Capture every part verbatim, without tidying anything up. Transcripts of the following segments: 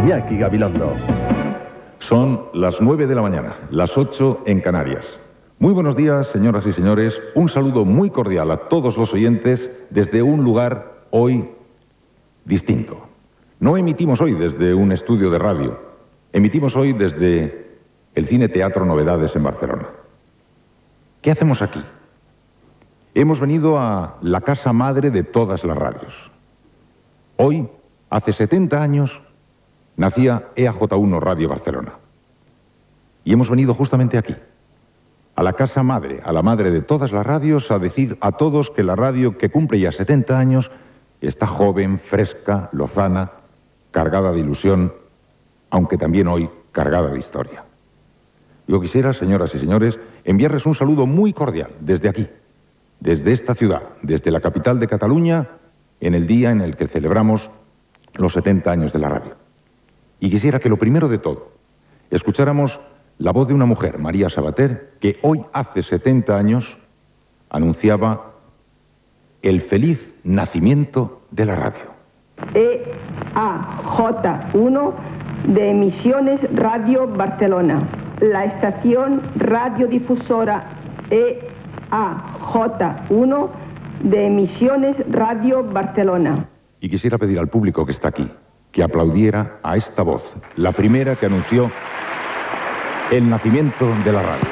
Iñaki Gabilondo. Son las nueve de la mañana, las ocho en Canarias. Muy buenos días, señoras y señores. Un saludo muy cordial a todos los oyentes desde un lugar hoy distinto. No emitimos hoy desde un estudio de radio. Emitimos hoy desde el Cine Teatro Novedades en Barcelona. ¿Qué hacemos aquí? Hemos venido a la casa madre de todas las radios. Hoy, hace setenta años, nacía E A J uno Radio Barcelona. Y hemos venido justamente aquí, a la casa madre, a la madre de todas las radios, a decir a todos que la radio que cumple ya setenta años está joven, fresca, lozana, cargada de ilusión, aunque también hoy cargada de historia. Yo quisiera, señoras y señores, enviarles un saludo muy cordial desde aquí, desde esta ciudad, desde la capital de Cataluña, en el día en el que celebramos los setenta años de la radio. Y quisiera que lo primero de todo, escucháramos la voz de una mujer, María Sabater, que hoy hace setenta años anunciaba el feliz nacimiento de la radio. E A J uno de Emisiones Radio Barcelona, la estación radiodifusora E A J uno de Emisiones Radio Barcelona. Y quisiera pedir al público que está aquí que aplaudiera a esta voz, la primera que anunció el nacimiento de la radio.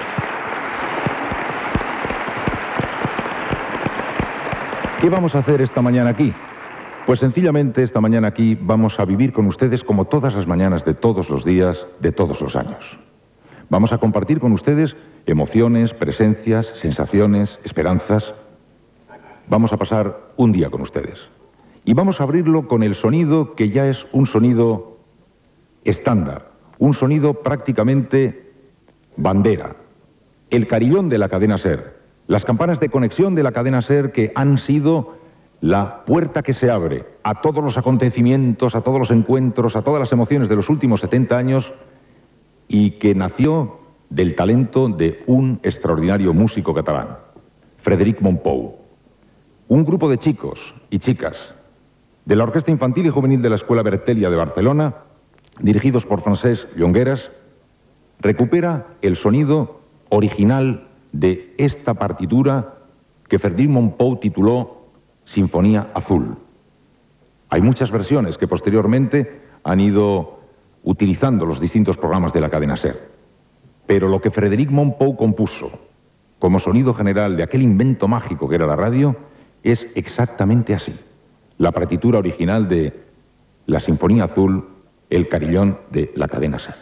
¿Qué vamos a hacer esta mañana aquí? Pues sencillamente esta mañana aquí vamos a vivir con ustedes como todas las mañanas de todos los días, de todos los años. Vamos a compartir con ustedes emociones, presencias, sensaciones, esperanzas. Vamos a pasar un día con ustedes. Y vamos a abrirlo con el sonido que ya es un sonido estándar, un sonido prácticamente bandera. El carillón de la cadena SER, las campanas de conexión de la cadena SER que han sido la puerta que se abre a todos los acontecimientos, a todos los encuentros, a todas las emociones de los últimos setenta años y que nació del talento de un extraordinario músico catalán, Frederic Mompou. Un grupo de chicos y chicas de la Orquesta Infantil y Juvenil de la Escuela Bertelia de Barcelona, dirigidos por Francesc Llongueras, recupera el sonido original de esta partitura que Frederic Mompou tituló Sinfonía Azul. Hay muchas versiones que posteriormente han ido utilizando los distintos programas de la cadena SER. Pero lo que Frederic Mompou compuso como sonido general de aquel invento mágico que era la radio es exactamente así. La partitura original de la Sinfonía Azul, el carillón de la cadena SER.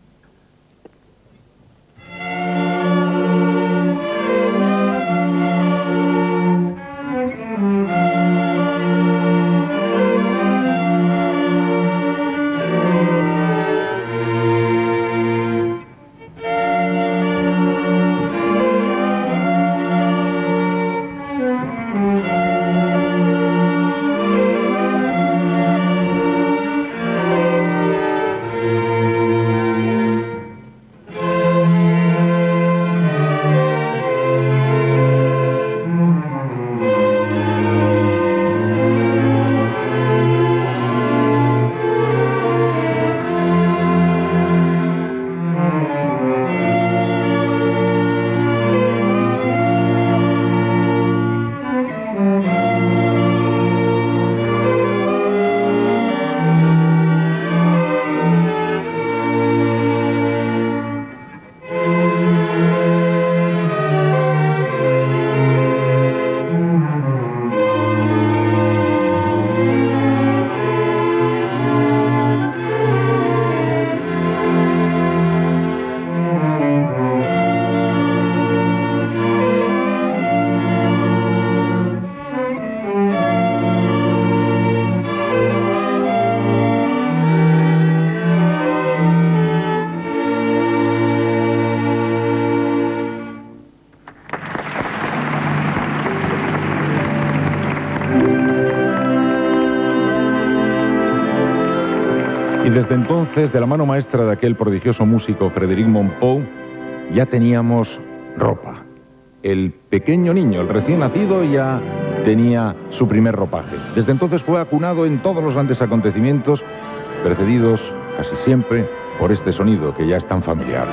Y desde entonces, de la mano maestra de aquel prodigioso músico Frederic Mompou, ya teníamos ropa. El pequeño niño, el recién nacido, ya tenía su primer ropaje. Desde entonces fue acunado en todos los grandes acontecimientos, precedidos casi siempre, por este sonido que ya es tan familiar.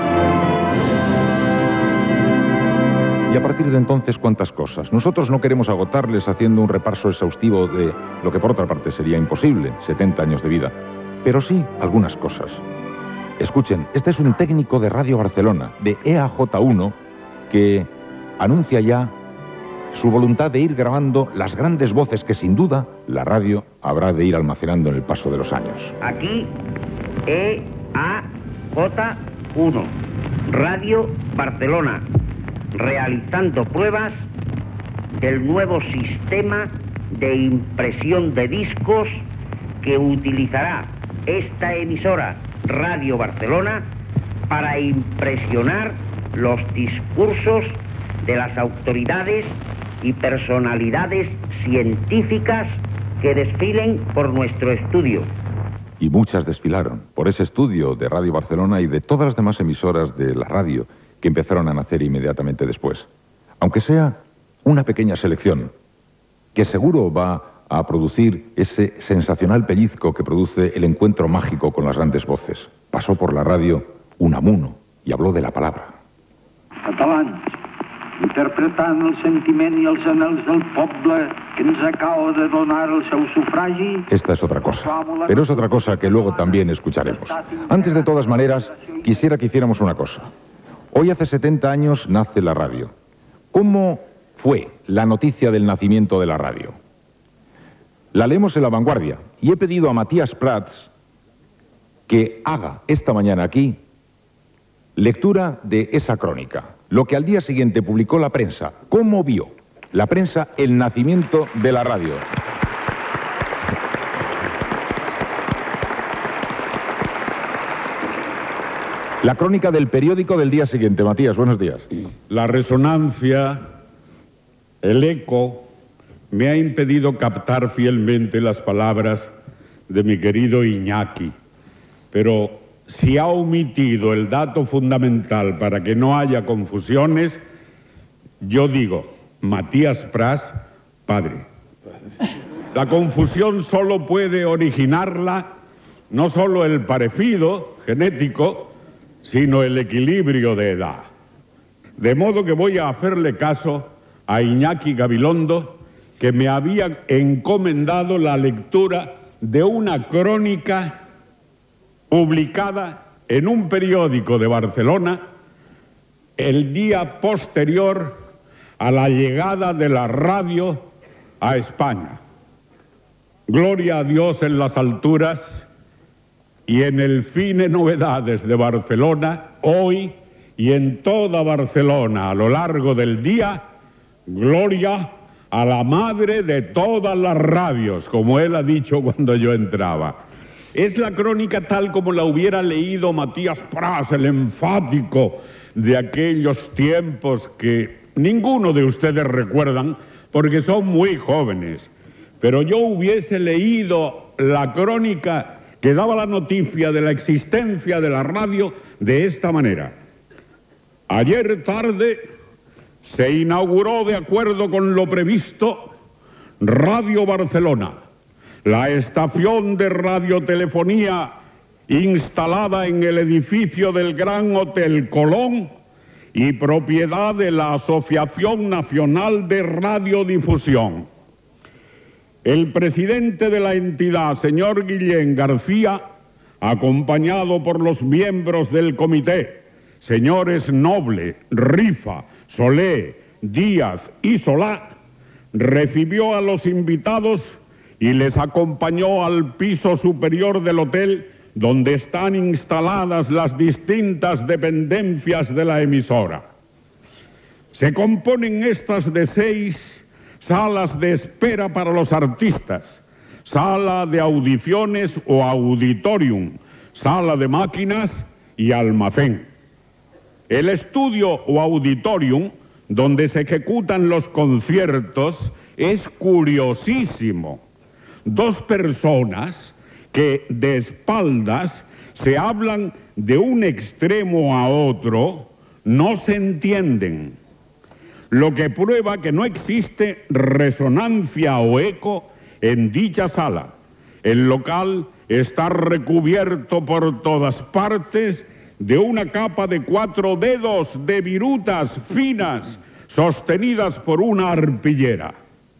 Y a partir de entonces, ¿cuántas cosas? Nosotros no queremos agotarles haciendo un repaso exhaustivo de lo que por otra parte sería imposible, setenta años de vida, pero sí algunas cosas. Escuchen, este es un técnico de Radio Barcelona, de E A J uno, que anuncia ya su voluntad de ir grabando las grandes voces que sin duda la radio habrá de ir almacenando en el paso de los años. Aquí E A J uno, Radio Barcelona, realizando pruebas del nuevo sistema de impresión de discos que utilizará esta emisora Radio Barcelona para impresionar los discursos de las autoridades y personalidades científicas que desfilen por nuestro estudio. Y muchas desfilaron por ese estudio de Radio Barcelona y de todas las demás emisoras de la radio que empezaron a nacer inmediatamente después. Aunque sea una pequeña selección, que seguro va a producir ese sensacional pellizco que produce el encuentro mágico con las grandes voces. Pasó por la radio Unamuno y habló de la palabra. Catalans, interpretant el sentiment i els anhels del poble que ens acaba de donar el seu sufragi... Esta es otra cosa, pero es otra cosa que luego también escucharemos. Antes de todas maneras, quisiera que hiciéramos una cosa. Hoy hace setenta años nace la radio. ¿Cómo fue la noticia del nacimiento de la radio? La leemos en La Vanguardia y he pedido a Matías Prats que haga esta mañana aquí lectura de esa crónica, lo que al día siguiente publicó la prensa. ¿Cómo vio la prensa el nacimiento de la radio? La crónica del periódico del día siguiente. Matías, buenos días. La resonancia, el eco, me ha impedido captar fielmente las palabras de mi querido Iñaki, pero si ha omitido el dato fundamental para que no haya confusiones, yo digo, Matías Prats, padre. La confusión solo puede originarla no solo el parecido genético, sino el equilibrio de edad. De modo que voy a hacerle caso a Iñaki Gabilondo, que me había encomendado la lectura de una crónica publicada en un periódico de Barcelona el día posterior a la llegada de la radio a España. Gloria a Dios en las alturas y en el Fine Novedades de Barcelona, hoy y en toda Barcelona a lo largo del día, gloria a la madre de todas las radios, como él ha dicho cuando yo entraba. Es la crónica tal como la hubiera leído Matías Prats, el enfático de aquellos tiempos que ninguno de ustedes recuerdan porque son muy jóvenes. Pero yo hubiese leído la crónica que daba la noticia de la existencia de la radio de esta manera. Ayer tarde se inauguró, de acuerdo con lo previsto, Radio Barcelona, la estación de radiotelefonía instalada en el edificio del Gran Hotel Colón y propiedad de la Asociación Nacional de Radiodifusión. El presidente de la entidad, señor Guillén García, acompañado por los miembros del comité, señores Noble, Rifa, Solé, Díaz y Solá, recibió a los invitados y les acompañó al piso superior del hotel donde están instaladas las distintas dependencias de la emisora. Se componen estas de seis salas de espera para los artistas, sala de audiciones o auditorium, sala de máquinas y almacén. El estudio o auditorium, donde se ejecutan los conciertos, es curiosísimo. Dos personas que de espaldas se hablan de un extremo a otro, no se entienden, lo que prueba que no existe resonancia o eco en dicha sala. El local está recubierto por todas partes de una capa de cuatro dedos de virutas finas sostenidas por una arpillera.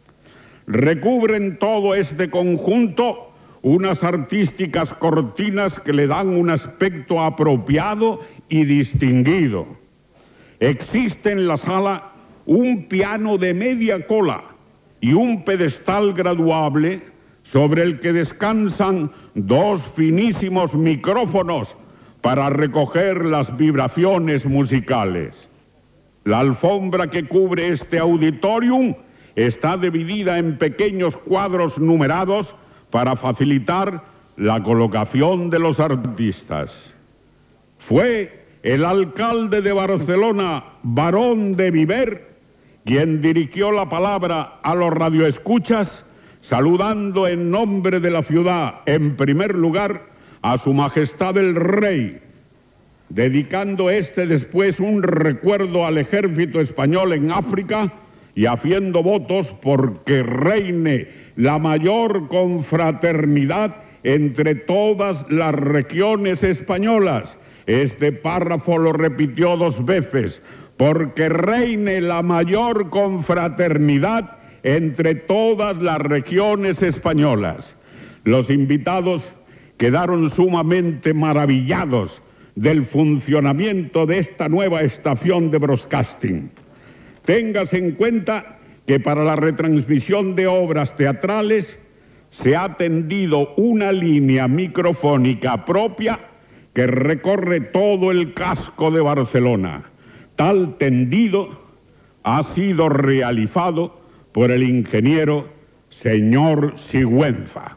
Recubren todo este conjunto unas artísticas cortinas que le dan un aspecto apropiado y distinguido. Existe en la sala un piano de media cola y un pedestal graduable sobre el que descansan dos finísimos micrófonos para recoger las vibraciones musicales. La alfombra que cubre este auditorium está dividida en pequeños cuadros numerados para facilitar la colocación de los artistas. Fue el alcalde de Barcelona, Barón de Viver, quien dirigió la palabra a los radioescuchas, saludando en nombre de la ciudad, en primer lugar, a su majestad el rey, dedicando este después un recuerdo al ejército español en África y haciendo votos porque reine la mayor confraternidad entre todas las regiones españolas. Este párrafo lo repitió dos veces, porque reine la mayor confraternidad entre todas las regiones españolas. Los invitados quedaron sumamente maravillados del funcionamiento de esta nueva estación de broadcasting. Téngase en cuenta que para la retransmisión de obras teatrales se ha tendido una línea microfónica propia que recorre todo el casco de Barcelona. Tal tendido ha sido realizado por el ingeniero señor Sigüenza.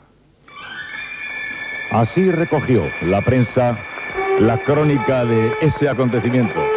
Así recogió la prensa la crónica de ese acontecimiento.